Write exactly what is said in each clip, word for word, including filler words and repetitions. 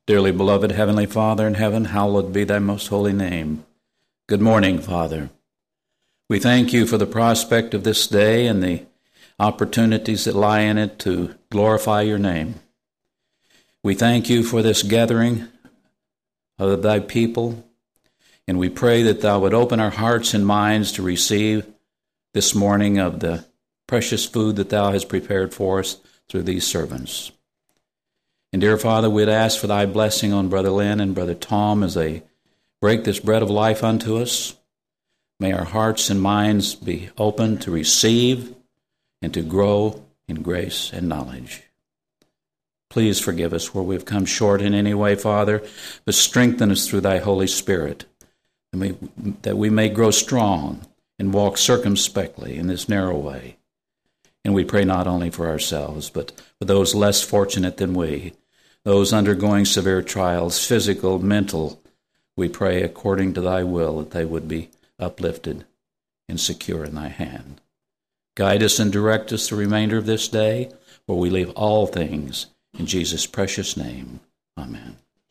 Dearly beloved Heavenly Father in heaven, hallowed be thy most holy name. Good morning, Father. We thank you for the prospect of this day and the opportunities that lie in it to glorify your name. We thank you for this gathering of thy people, and we pray that thou would open our hearts and minds to receive this morning of the precious food that thou hast prepared for us through these servants. And dear Father, we'd ask for thy blessing on Brother Lynn and Brother Tom as they break this bread of life unto us. May our hearts and minds be open to receive and to grow in grace and knowledge. Please forgive us where we've come short in any way, Father, but strengthen us through thy Holy Spirit, and we, that we may grow strong and walk circumspectly in this narrow way. And we pray not only for ourselves, but for those less fortunate than we, those undergoing severe trials, physical, mental. We pray according to thy will that they would be uplifted and secure in thy hand. Guide us and direct us the remainder of this day, where we leave all things in Jesus' precious name. Amen.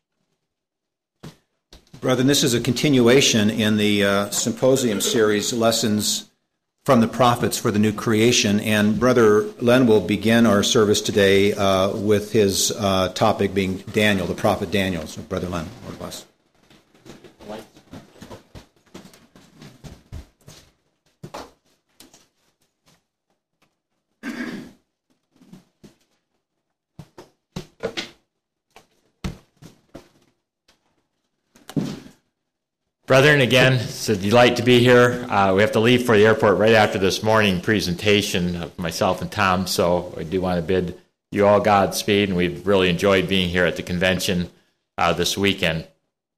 Brethren, this is a continuation in the uh, symposium series, Lessons from the Prophets for the New Creation, and Brother Len will begin our service today uh, with his uh, topic being Daniel, the prophet Daniel. So, Brother Len, Lord bless. Brethren, again, it's a delight to be here. Uh, we have to leave for the airport right after this morning presentation of myself and Tom, so I do want to bid you all Godspeed, and we've really enjoyed being here at the convention uh, this weekend.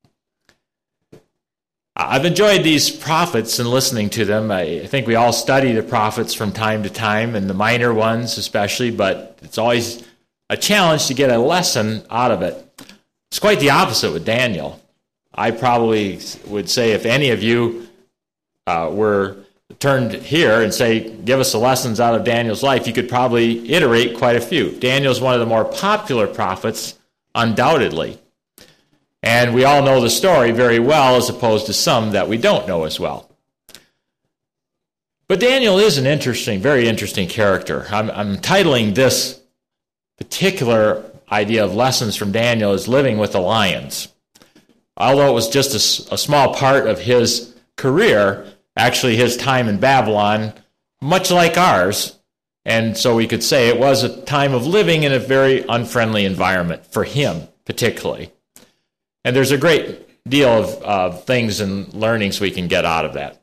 I've enjoyed these prophets and listening to them. I think we all study the prophets from time to time, and the minor ones especially, but it's always a challenge to get a lesson out of it. It's quite the opposite with Daniel. I probably would say if any of you uh, were turned here and say, give us the lessons out of Daniel's life, you could probably iterate quite a few. Daniel's one of the more popular prophets, undoubtedly. And we all know the story very well, as opposed to some that we don't know as well. But Daniel is an interesting, very interesting character. I'm, I'm titling this particular idea of lessons from Daniel as Living with the Lions. Although it was just a, a small part of his career, actually his time in Babylon, much like ours, and so we could say it was a time of living in a very unfriendly environment for him particularly. And there's a great deal of uh, things and learnings we can get out of that.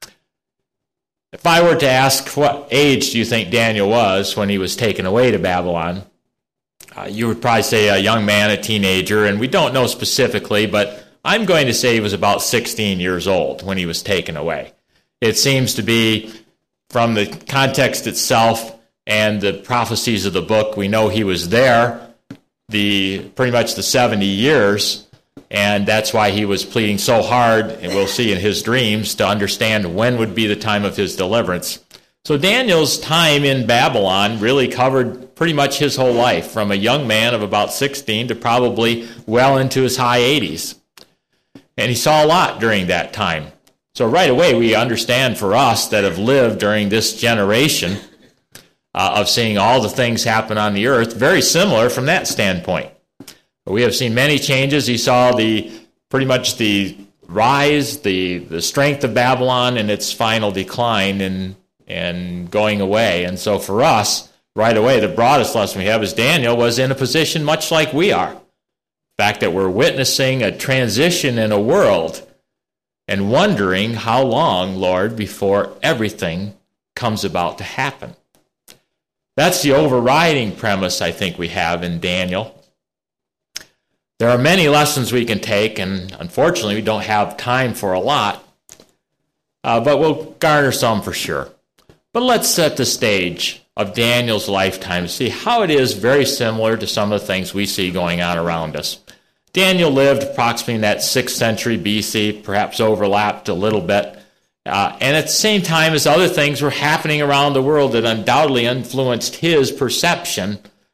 If I were to ask what age do you think Daniel was when he was taken away to Babylon, uh, you would probably say a young man, a teenager, and we don't know specifically, but I'm going to say he was about sixteen years old when he was taken away. It seems to be, from the context itself and the prophecies of the book, we know he was there the pretty much the seventy years, and that's why he was pleading so hard, and we'll see in his dreams, to understand when would be the time of his deliverance. So Daniel's time in Babylon really covered pretty much his whole life, from a young man of about sixteen to probably well into his high eighties. And he saw a lot during that time. So right away we understand for us that have lived during this generation uh, of seeing all the things happen on the earth, very similar from that standpoint. We have seen many changes. He saw the pretty much the rise, the, the strength of Babylon and its final decline and, and going away. And so for us, right away, the broadest lesson we have is Daniel was in a position much like we are. The fact that we're witnessing a transition in a world and wondering how long, Lord, before everything comes about to happen. That's the overriding premise I think we have in Daniel. There are many lessons we can take, and unfortunately we don't have time for a lot, uh, but we'll garner some for sure. But let's set the stage of Daniel's lifetime to see how it is very similar to some of the things we see going on around us. Daniel lived approximately in that sixth century B C, perhaps overlapped a little bit, uh, and at the same time as other things were happening around the world that undoubtedly influenced his perception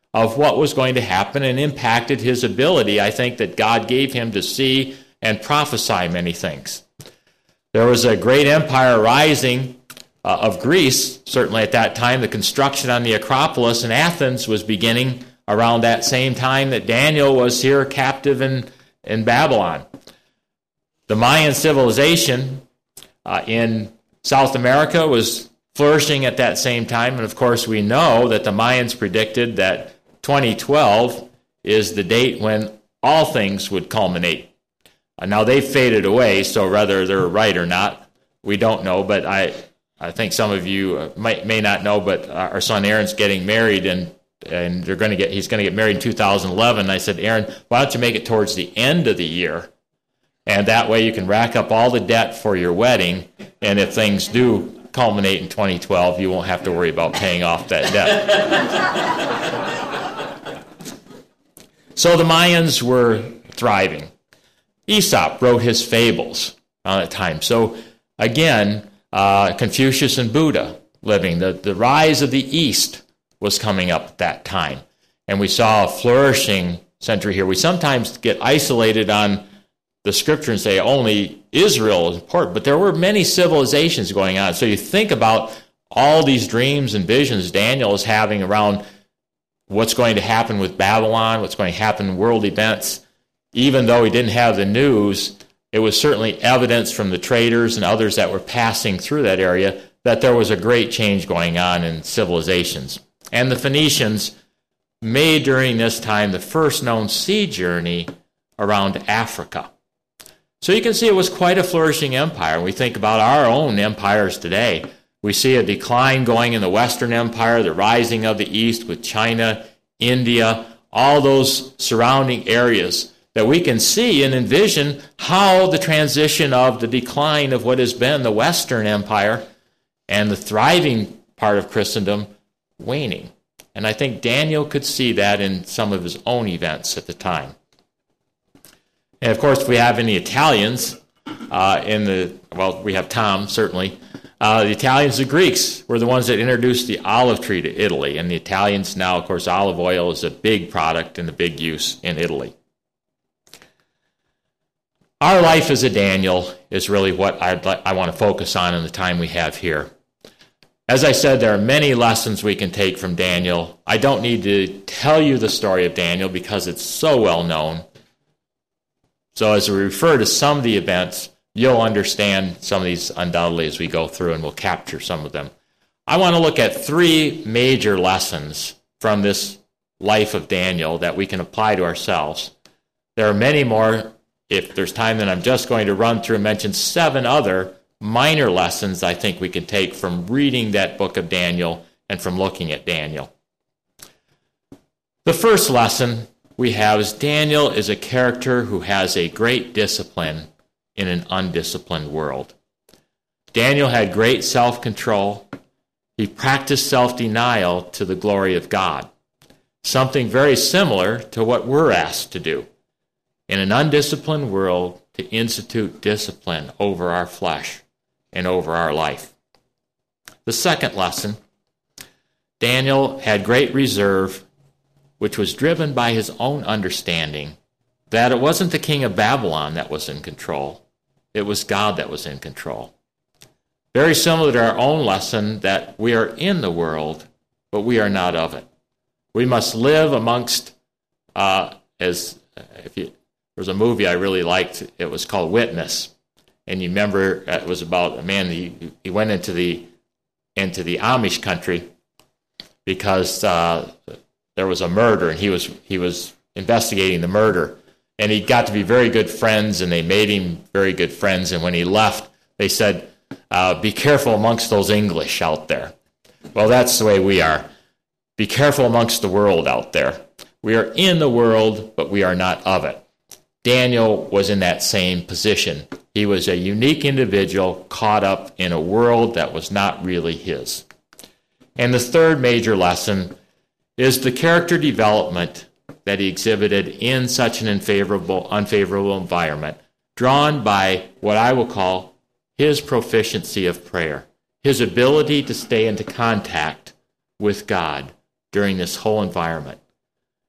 of what was going to happen and impacted his ability, I think, that God gave him to see and prophesy many things. There was a great empire rising uh, of Greece, certainly at that time. The construction on the Acropolis in Athens was beginning around that same time that Daniel was here captive in, in Babylon. The Mayan civilization uh, in South America was flourishing at that same time, and of course we know that the Mayans predicted that twenty twelve is the date when all things would culminate. Uh, now they've faded away, so whether they're right or not, we don't know, but I I think some of you uh, might, may not know, but our son Aaron's getting married, and and they're going to get he's going to get married in two thousand eleven. And I said, Aaron, why don't you make it towards the end of the year? And that way you can rack up all the debt for your wedding, and if things do culminate in twenty twelve, you won't have to worry about paying off that debt. So the Mayans were thriving. Aesop wrote his fables on that time. So again, uh, Confucius and Buddha living. The, the rise of the East was coming up at that time. And we saw a flourishing century here. We sometimes get isolated on the scripture and say only Israel is important, but there were many civilizations going on. So you think about all these dreams and visions Daniel is having around what's going to happen with Babylon, what's going to happen in world events. Even though he didn't have the news, it was certainly evidence from the traders and others that were passing through that area that there was a great change going on in civilizations. And the Phoenicians made during this time the first known sea journey around Africa. So you can see it was quite a flourishing empire. When we think about our own empires today, we see a decline going in the Western Empire, the rising of the East with China, India, all those surrounding areas that we can see and envision how the transition of the decline of what has been the Western Empire and the thriving part of Christendom waning. And I think Daniel could see that in some of his own events at the time. And of course, if we have any Italians uh, in the, well, we have Tom, certainly. Uh, the Italians, the Greeks, were the ones that introduced the olive tree to Italy. And the Italians now, of course, olive oil is a big product and a big use in Italy. Our life as a Daniel is really what I'd li- I want to focus on in the time we have here. As I said, there are many lessons we can take from Daniel. I don't need to tell you the story of Daniel because it's so well known. So as we refer to some of the events, you'll understand some of these undoubtedly as we go through, and we'll capture some of them. I want to look at three major lessons from this life of Daniel that we can apply to ourselves. There are many more. If there's time, then I'm just going to run through and mention seven other minor lessons I think we can take from reading that book of Daniel and from looking at Daniel. The first lesson we have is Daniel is a character who has a great discipline in an undisciplined world. Daniel had great self-control. He practiced self-denial to the glory of God, something very similar to what we're asked to do in an undisciplined world, to institute discipline over our flesh and over our life. The second lesson, Daniel had great reserve, which was driven by his own understanding that it wasn't the king of Babylon that was in control. It was God that was in control. Very similar to our own lesson that we are in the world, but we are not of it. We must live amongst, uh, as if you, there was a movie I really liked. It was called Witness. And you remember it was about a man, he, he went into the into the Amish country because uh, there was a murder, and he was he was investigating the murder. And he got to be very good friends, and they made him very good friends. And when he left, they said, uh, be careful amongst those English out there. Well, that's the way we are. Be careful amongst the world out there. We are in the world, but we are not of it. Daniel was in that same position. He was a unique individual caught up in a world that was not really his. And the third major lesson is the character development that he exhibited in such an unfavorable, unfavorable environment, drawn by what I will call his proficiency of prayer, his ability to stay into contact with God during this whole environment.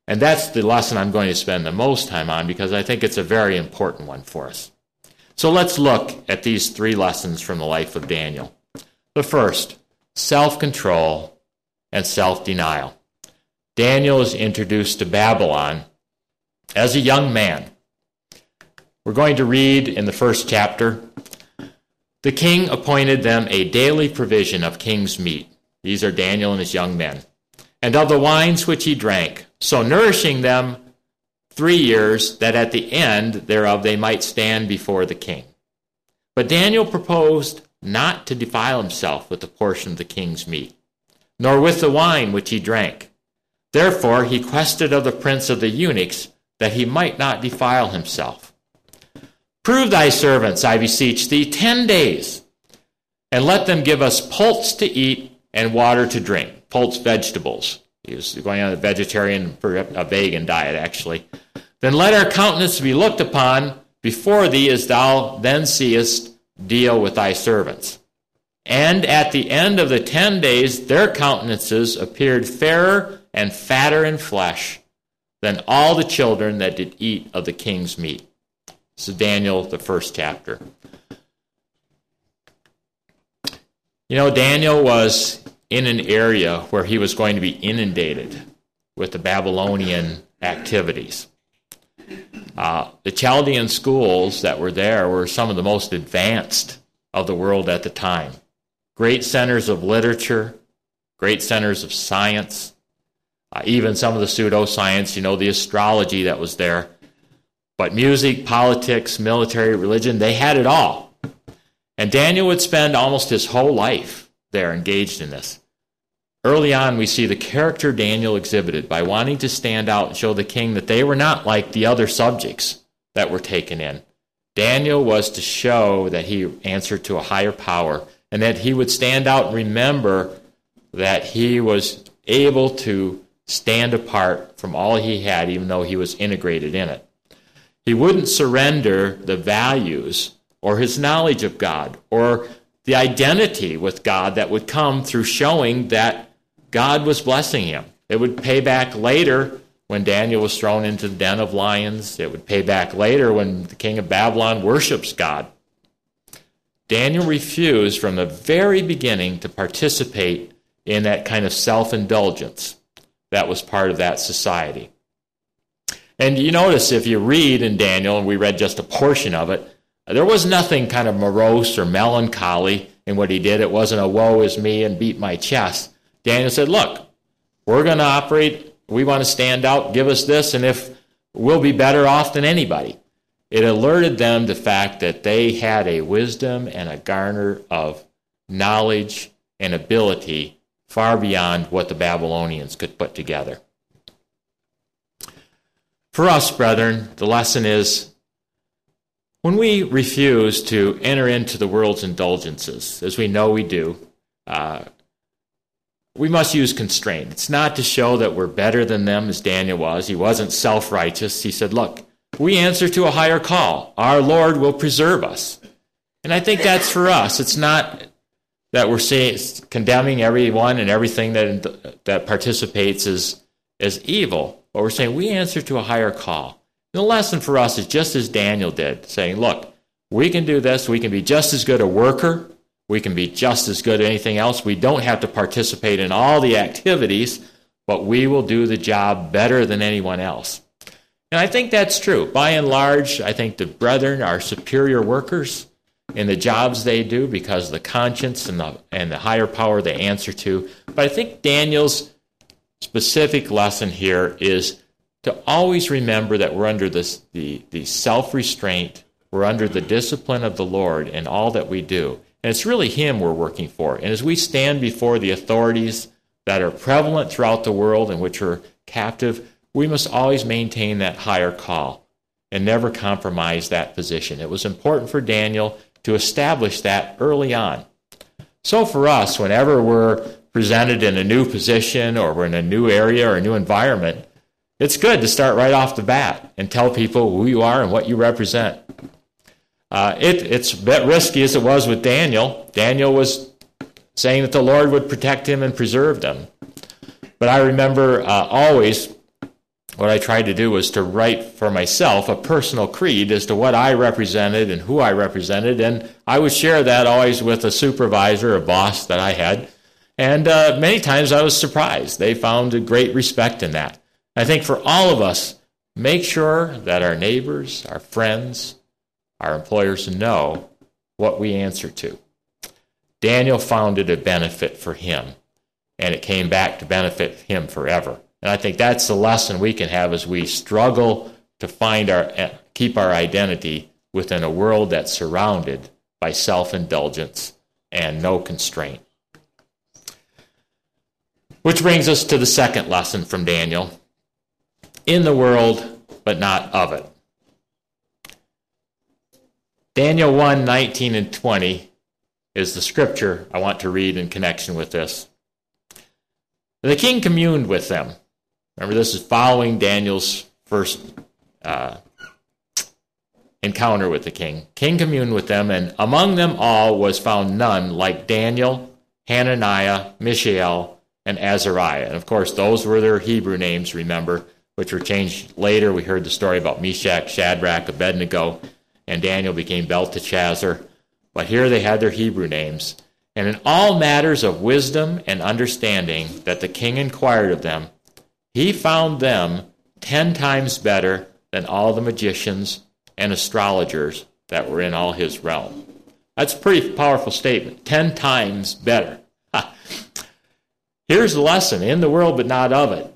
And that's the lesson I'm going to spend the most time on because I think it's a very important one for us. So let's look at these three lessons from the life of Daniel. The first, self-control and self-denial. Daniel is introduced to Babylon as a young man. We're going to read in the first chapter, the king appointed them a daily provision of king's meat. These are Daniel and his young men. And of the wines which he drank, so nourishing them three years, that at the end thereof they might stand before the king. But Daniel proposed not to defile himself with the portion of the king's meat, nor with the wine which he drank. Therefore he quested of the prince of the eunuchs that he might not defile himself. Prove thy servants, I beseech thee, ten days, and let them give us pulse to eat and water to drink. Pulse vegetables. He was going on a vegetarian, a vegan diet, actually. Then let our countenance be looked upon before thee as thou then seest deal with thy servants. And at the end of the ten days, their countenances appeared fairer and fatter in flesh than all the children that did eat of the king's meat. This is Daniel, the first chapter. You know, Daniel was in an area where he was going to be inundated with the Babylonian activities. Uh, the Chaldean schools that were there were some of the most advanced of the world at the time. Great centers of literature, great centers of science, uh, even some of the pseudoscience, you know, the astrology that was there. But music, politics, military, religion, they had it all. And Daniel would spend almost his whole life there engaged in this. Early on, we see the character Daniel exhibited by wanting to stand out and show the king that they were not like the other subjects that were taken in. Daniel was to show that he answered to a higher power and that he would stand out and remember that he was able to stand apart from all he had, even though he was integrated in it. He wouldn't surrender the values or his knowledge of God or the identity with God that would come through showing that God was blessing him. It would pay back later when Daniel was thrown into the den of lions. It would pay back later when the king of Babylon worships God. Daniel refused from the very beginning to participate in that kind of self-indulgence that was part of that society. And you notice if you read in Daniel, and we read just a portion of it, there was nothing kind of morose or melancholy in what he did. It wasn't a woe is me and beat my chest. Daniel said, look, we're going to operate. We want to stand out. Give us this, and if we'll be better off than anybody. It alerted them to the fact that they had a wisdom and a garner of knowledge and ability far beyond what the Babylonians could put together. For us, brethren, the lesson is when we refuse to enter into the world's indulgences, as we know we do, uh, we must use constraint. It's not to show that we're better than them, as Daniel was. He wasn't self-righteous. He said, look, we answer to a higher call. Our Lord will preserve us. And I think that's for us. It's not that we're saying, condemning everyone and everything that, that participates as, as evil. But we're saying we answer to a higher call. And the lesson for us is just as Daniel did, saying, look, we can do this. We can be just as good a worker. We can be just as good at anything else. We don't have to participate in all the activities, but we will do the job better than anyone else. And I think that's true. By and large, I think the brethren are superior workers in the jobs they do because of the conscience and the, and the higher power they answer to. But I think Daniel's specific lesson here is to always remember that we're under this, the, the self-restraint, we're under the discipline of the Lord in all that we do. And it's really Him we're working for. And as we stand before the authorities that are prevalent throughout the world and which are captive, we must always maintain that higher call and never compromise that position. It was important for Daniel to establish that early on. So for us, whenever we're presented in a new position or we're in a new area or a new environment, it's good to start right off the bat and tell people who you are and what you represent. Uh, it, it's a bit risky as it was with Daniel. Daniel was saying that the Lord would protect him and preserve them. But I remember uh, always what I tried to do was to write for myself a personal creed as to what I represented and who I represented, and I would share that always with a supervisor, a boss that I had. And uh, many times I was surprised. They found a great respect in that. I think for all of us, make sure that our neighbors, our friends, our employers know what we answer to. Daniel found it a benefit for him, and it came back to benefit him forever. And I think that's the lesson we can have as we struggle to find our, keep our identity within a world that's surrounded by self-indulgence and no constraint. Which brings us to the second lesson from Daniel. In the world, but not of it. Daniel one, nineteen and twenty is the scripture I want to read in connection with this. The king communed with them. Remember, this is following Daniel's first uh, encounter with the king. King communed with them, and among them all was found none like Daniel, Hananiah, Mishael, and Azariah. And of course, those were their Hebrew names, remember, which were changed later. We heard the story about Meshach, Shadrach, Abednego, and Daniel became Belteshazzar. But here they had their Hebrew names. And in all matters of wisdom and understanding that the king inquired of them, he found them ten times better than all the magicians and astrologers that were in all his realm. That's a pretty powerful statement. Ten times better. Here's the lesson. In the world, but not of it.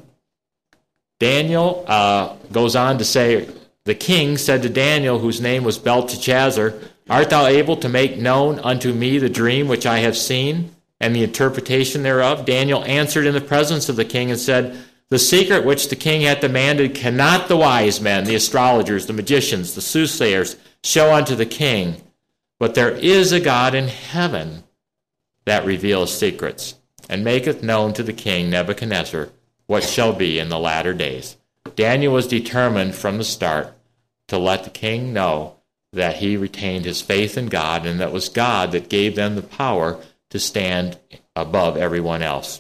Daniel uh, goes on to say, the king said to Daniel, whose name was Belteshazzar, art thou able to make known unto me the dream which I have seen, and the interpretation thereof? Daniel answered in the presence of the king and said, the secret which the king hath demanded cannot the wise men, the astrologers, the magicians, the soothsayers, show unto the king. But there is a God in heaven that revealeth secrets, and maketh known to the king Nebuchadnezzar what shall be in the latter days. Daniel was determined from the start to let the king know that he retained his faith in God, and that it was God that gave them the power to stand above everyone else.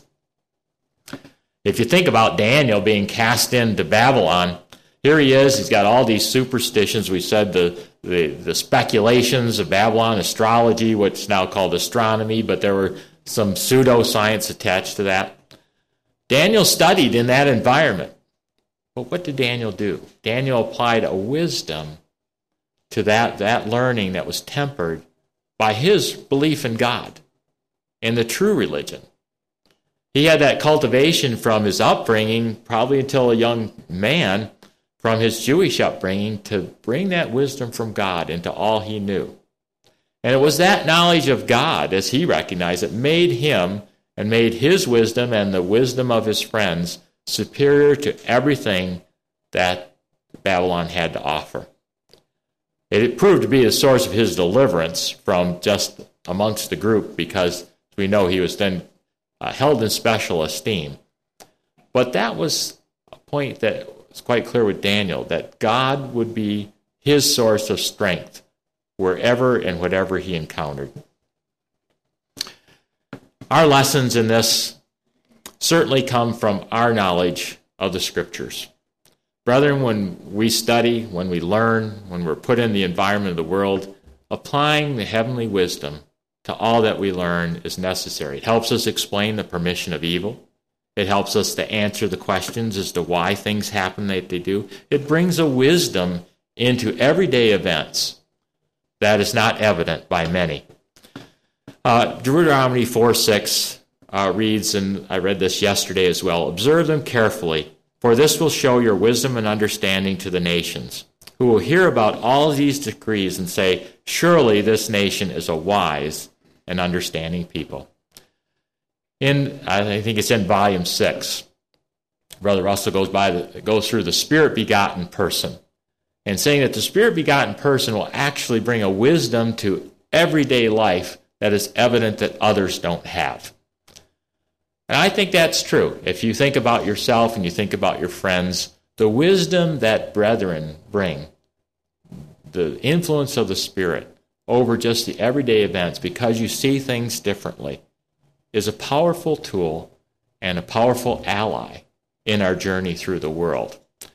If you think about Daniel being cast into Babylon, here he is, he's got all these superstitions. We said the, the, the speculations of Babylon, astrology, what's now called astronomy, but there were some pseudoscience attached to that. Daniel studied in that environment. But what did Daniel do? Daniel applied a wisdom to that, that learning that was tempered by his belief in God, in the true religion. He had that cultivation from his upbringing, probably until a young man, from his Jewish upbringing, to bring that wisdom from God into all he knew. And it was that knowledge of God, as he recognized it, made him and made his wisdom and the wisdom of his friends superior to everything that Babylon had to offer. It proved to be a source of his deliverance from just amongst the group, because we know he was then uh, held in special esteem. But that was a point that was quite clear with Daniel, that God would be his source of strength wherever and whatever he encountered. Our lessons in this certainly come from our knowledge of the Scriptures. Brethren, when we study, when we learn, when we're put in the environment of the world, applying the heavenly wisdom to all that we learn is necessary. It helps us explain the permission of evil. It helps us to answer the questions as to why things happen that they do. It brings a wisdom into everyday events that is not evident by many. Uh, Deuteronomy four six uh, reads, and I read this yesterday as well, observe them carefully, for this will show your wisdom and understanding to the nations, who will hear about all these decrees and say, surely this nation is a wise and understanding people. In, I think it's in volume six, Brother Russell goes by the, goes through the Spirit-begotten person, and saying that the Spirit-begotten person will actually bring a wisdom to everyday life that is evident that others don't have. And I think that's true. If you think about yourself and you think about your friends, the wisdom that brethren bring, the influence of the Spirit over just the everyday events, because you see things differently, is a powerful tool and a powerful ally in our journey through the world.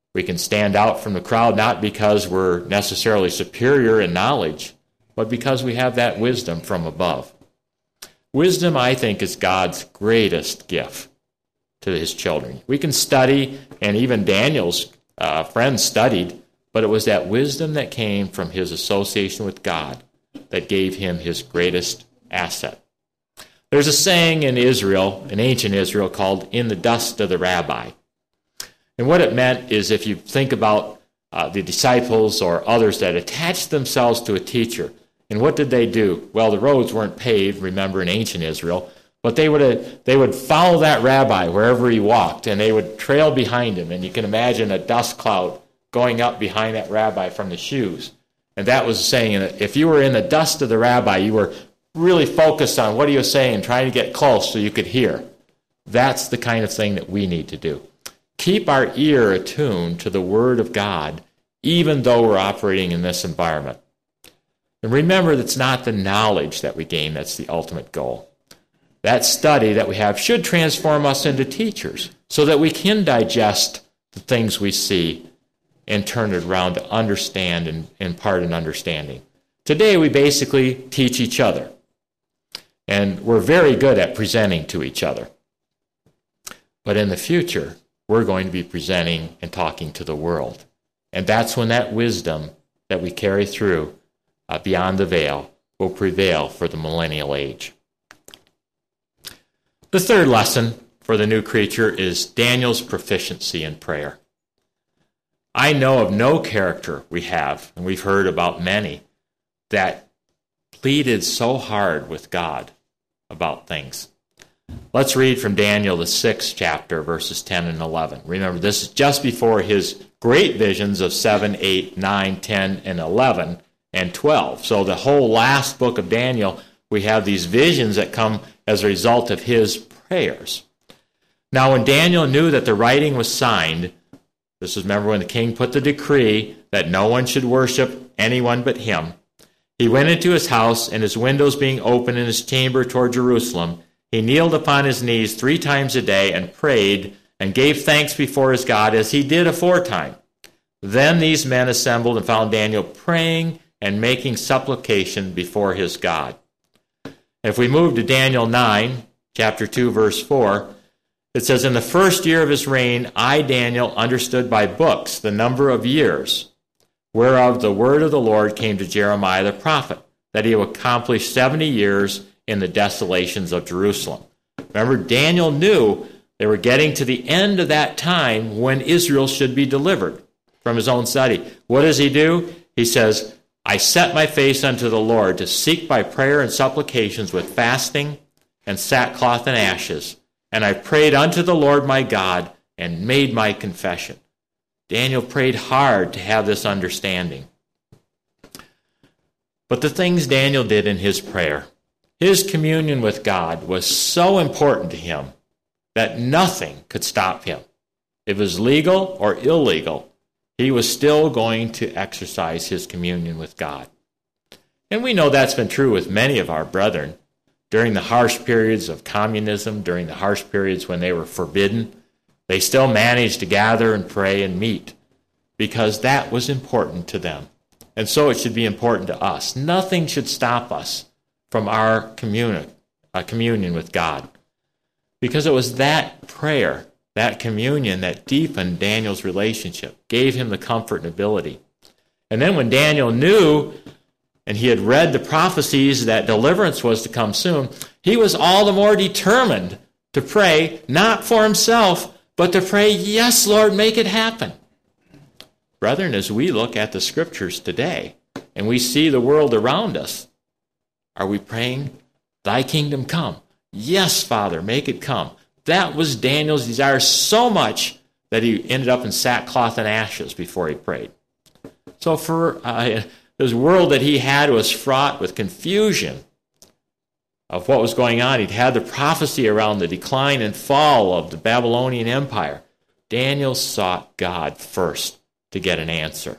We can stand out from the crowd not because we're necessarily superior in knowledge, but because we have that wisdom from above. Wisdom, I think, is God's greatest gift to his children. We can study, and even Daniel's uh, friends studied, but it was that wisdom that came from his association with God that gave him his greatest asset. There's a saying in Israel, in ancient Israel, called "in the dust of the rabbi." And what it meant is, if you think about uh, the disciples or others that attached themselves to a teacher, and what did they do? Well, the roads weren't paved, remember, in ancient Israel, but they would uh, they would follow that rabbi wherever he walked, and they would trail behind him. And you can imagine a dust cloud going up behind that rabbi from the shoes. And that was saying that if you were in the dust of the rabbi, you were really focused on what he was saying, trying to get close so you could hear. That's the kind of thing that we need to do. Keep our ear attuned to the Word of God, even though we're operating in this environment. And remember, that's not the knowledge that we gain that's the ultimate goal. That study that we have should transform us into teachers so that we can digest the things we see and turn it around to understand and impart an understanding. Today, we basically teach each other, and we're very good at presenting to each other. But in the future, we're going to be presenting and talking to the world. And that's when that wisdom that we carry through uh, beyond the veil will prevail for the millennial age. The third lesson for the new creature is Daniel's proficiency in prayer. I know of no character we have, and we've heard about many, that pleaded so hard with God about things. Let's read from Daniel, the sixth chapter, verses ten and eleven. Remember, this is just before his great visions of seven, eight, nine, ten, and eleven, and twelve. So the whole last book of Daniel, we have these visions that come as a result of his prayers. Now, when Daniel knew that the writing was signed, this is, remember, when the king put the decree that no one should worship anyone but him, he went into his house, and his windows being open in his chamber toward Jerusalem, he kneeled upon his knees three times a day and prayed and gave thanks before his God as he did aforetime. Then these men assembled and found Daniel praying and making supplication before his God. If we move to Daniel nine, chapter two, verse four, it says, "In the first year of his reign, I, Daniel, understood by books the number of years, whereof the word of the Lord came to Jeremiah the prophet, that he would accomplish seventy years in the desolations of Jerusalem." Remember, Daniel knew they were getting to the end of that time when Israel should be delivered from his own study. What does he do? He says, "I set my face unto the Lord to seek by prayer and supplications with fasting and sackcloth and ashes. And I prayed unto the Lord my God and made my confession." Daniel prayed hard to have this understanding. But the things Daniel did in his prayer, his communion with God, was so important to him that nothing could stop him. If it was legal or illegal, he was still going to exercise his communion with God. And we know that's been true with many of our brethren. During the harsh periods of communism, during the harsh periods when they were forbidden, they still managed to gather and pray and meet because that was important to them. And so it should be important to us. Nothing should stop us from our communion, uh, communion with God, because it was that prayer, that communion, that deepened Daniel's relationship, gave him the comfort and ability. And then when Daniel knew and he had read the prophecies that deliverance was to come soon, he was all the more determined to pray, not for himself, but to pray, "Yes, Lord, make it happen." Brethren, as we look at the scriptures today and we see the world around us, are we praying, "Thy kingdom come"? Yes, Father, make it come. That was Daniel's desire so much that he ended up in sackcloth and ashes before he prayed. So for uh, this world that he had was fraught with confusion of what was going on. He'd had the prophecy around the decline and fall of the Babylonian Empire. Daniel sought God first to get an answer.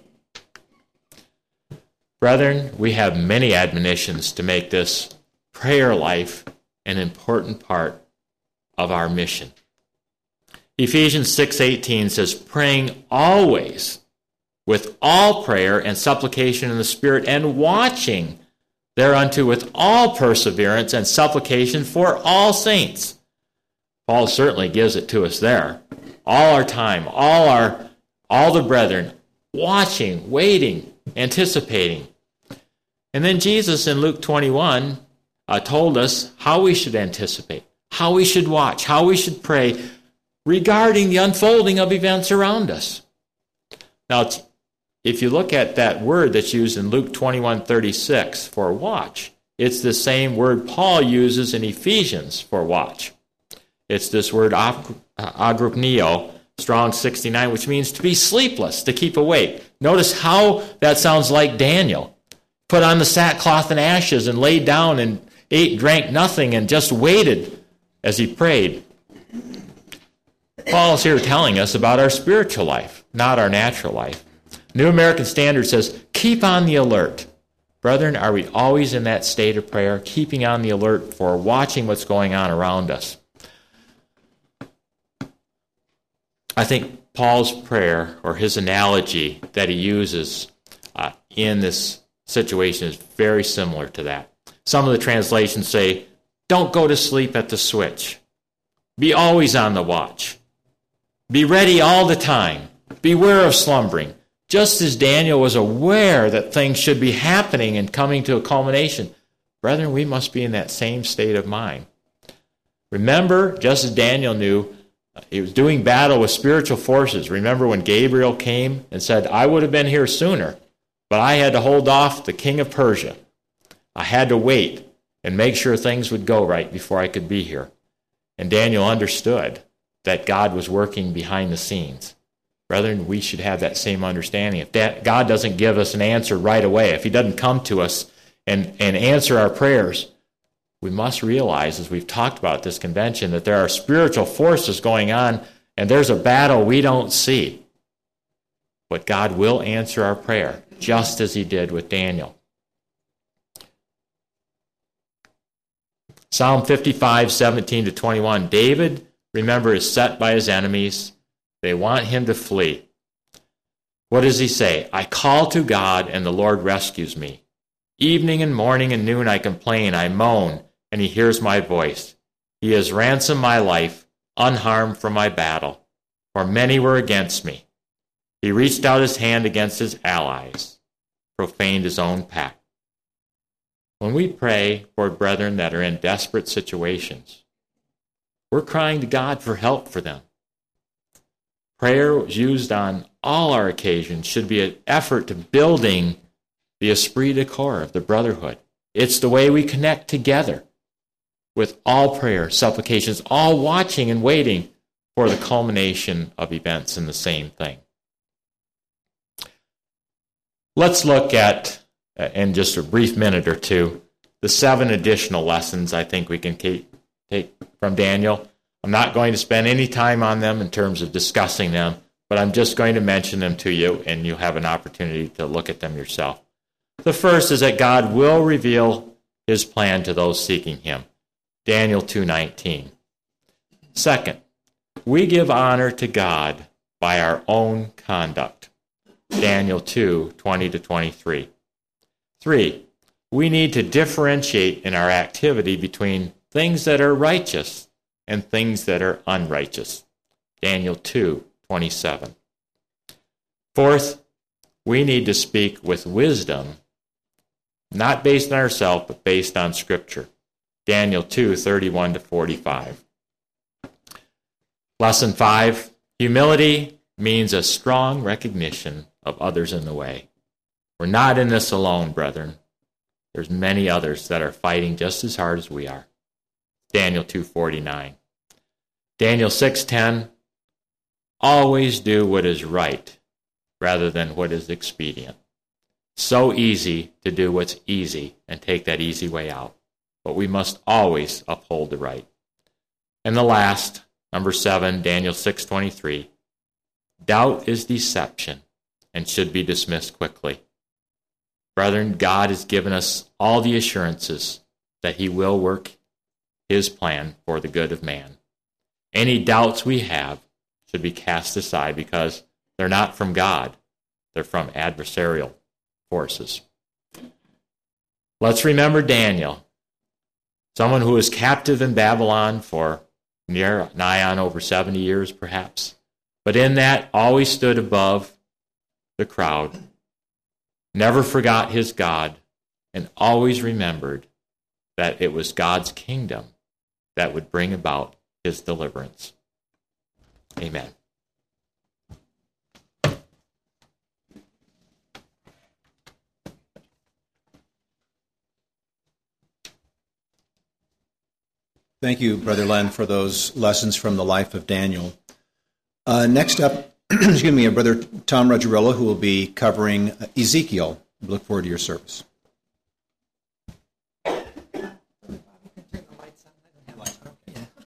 Brethren, we have many admonitions to make this prayer life an important part of our mission. Ephesians six eighteen says, praying always with all prayer and supplication in the Spirit, and watching thereunto with all perseverance and supplication for all saints. Paul certainly gives it to us there. All our time, all our, all the brethren, watching, waiting, anticipating. And then Jesus in Luke twenty-one uh, told us how we should anticipate, how we should watch, how we should pray regarding the unfolding of events around us. Now, if you look at that word that's used in Luke twenty-one thirty-six for watch, it's the same word Paul uses in Ephesians for watch. It's this word agropneo, Strong sixty-nine, which means to be sleepless, to keep awake. Notice how that sounds like Daniel. Put on the sackcloth and ashes and laid down and ate, drank nothing, and just waited as he prayed. Paul's here telling us about our spiritual life, not our natural life. New American Standard says, keep on the alert. Brethren, are we always in that state of prayer, keeping on the alert for watching what's going on around us? I think Paul's prayer, or his analogy that he uses uh, in this situation, is very similar to that. Some of the translations say, don't go to sleep at the switch. Be always on the watch. Be ready all the time. Beware of slumbering. Just as Daniel was aware that things should be happening and coming to a culmination, brethren, we must be in that same state of mind. Remember, just as Daniel knew, he was doing battle with spiritual forces. Remember when Gabriel came and said, I would have been here sooner, but I had to hold off the king of Persia. I had to wait and make sure things would go right before I could be here. And Daniel understood that God was working behind the scenes. Brethren, we should have that same understanding. If that, God doesn't give us an answer right away, if he doesn't come to us and, and answer our prayers, we must realize, as we've talked about at this convention, that there are spiritual forces going on, and there's a battle we don't see. But God will answer our prayer, just as he did with Daniel. Psalm fifty-five, seventeen to twenty-one. David, remember, is set by his enemies. They want him to flee. What does he say? I call to God, and the Lord rescues me. Evening and morning and noon I complain, I moan, and he hears my voice. He has ransomed my life, unharmed from my battle, for many were against me. He reached out his hand against his allies, profaned his own pact. When we pray for brethren that are in desperate situations, we're crying to God for help for them. Prayer used on all our occasions should be an effort to building the esprit de corps of the brotherhood. It's the way we connect together with all prayer, supplications, all watching and waiting for the culmination of events in the same thing. Let's look at, in just a brief minute or two, the seven additional lessons I think we can take from Daniel. I'm not going to spend any time on them in terms of discussing them, but I'm just going to mention them to you, and you'll have an opportunity to look at them yourself. The first is that God will reveal his plan to those seeking him. Daniel two nineteen. Second, we give honor to God by our own conduct. Daniel two twenty to twenty-three. Three, we need to differentiate in our activity between things that are righteous and things that are unrighteous. Daniel two twenty-seven. Fourth, we need to speak with wisdom, not based on ourselves, but based on Scripture. Daniel two thirty-one to forty-five. Lesson five, humility means a strong recognition of others in the way. We're not in this alone, brethren. There's many others that are fighting just as hard as we are. Daniel two forty-nine. Daniel six ten, always do what is right rather than what is expedient. So easy to do what's easy and take that easy way out. But we must always uphold the right. And the last, number seven, Daniel six twenty-three, doubt is deception and should be dismissed quickly. Brethren, God has given us all the assurances that he will work his plan for the good of man. Any doubts we have should be cast aside because they're not from God. They're from adversarial forces. Let's remember Daniel, someone who was captive in Babylon for near nigh on over seventy years perhaps, but in that always stood above the crowd, never forgot his God, and always remembered that it was God's kingdom that would bring about his deliverance. Amen. Thank you, Brother Len, for those lessons from the life of Daniel. Uh, next up, excuse me, Brother Tom Ruggiero, who will be covering Ezekiel. We look forward to your service.